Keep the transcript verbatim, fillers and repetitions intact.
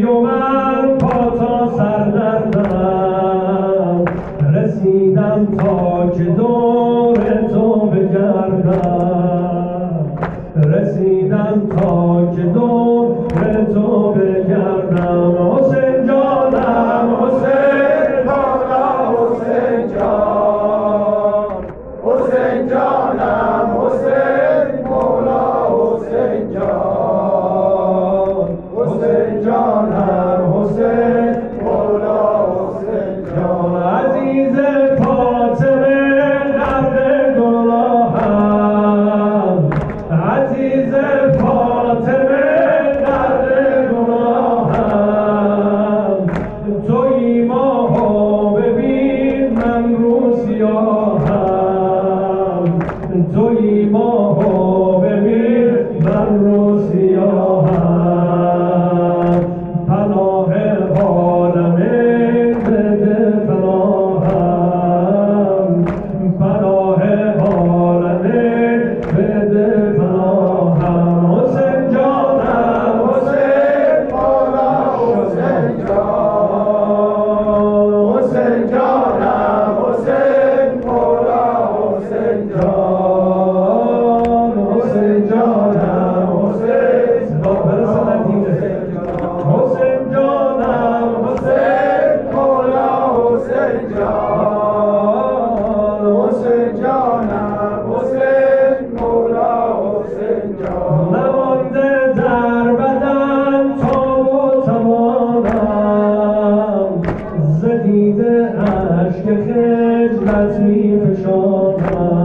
توی و من پا تا سر دردم، رسیدم تا که دور تو بگردم، رسیدم تا که دور تو بگردم. حسین جانم حسین مولا حسین جان، حسین جانم حسین مولا حسین جان، حسین جانم حسین مولا حسین جان. عزیز فاطمه قبر گناهم، عزیز فاطمه قبر گناهم، توی ماهو ببین من رو سیاهم، توی ماهو ببین من رو سیاهم. پناه عالمین بده پناهم، پناه عالمین بده پناهم. حسین جانم حسین مولا حسین جان، حسین جانم حسین مولا حسین جان، حسین جانم حسین با برسه ندیده. حسین جانم حسین مولا حسین جان، حسین جانم حسین مولا حسین جان. نمانده در بدن تاب و توانم، ز دیده اشک خجلت می فشانم،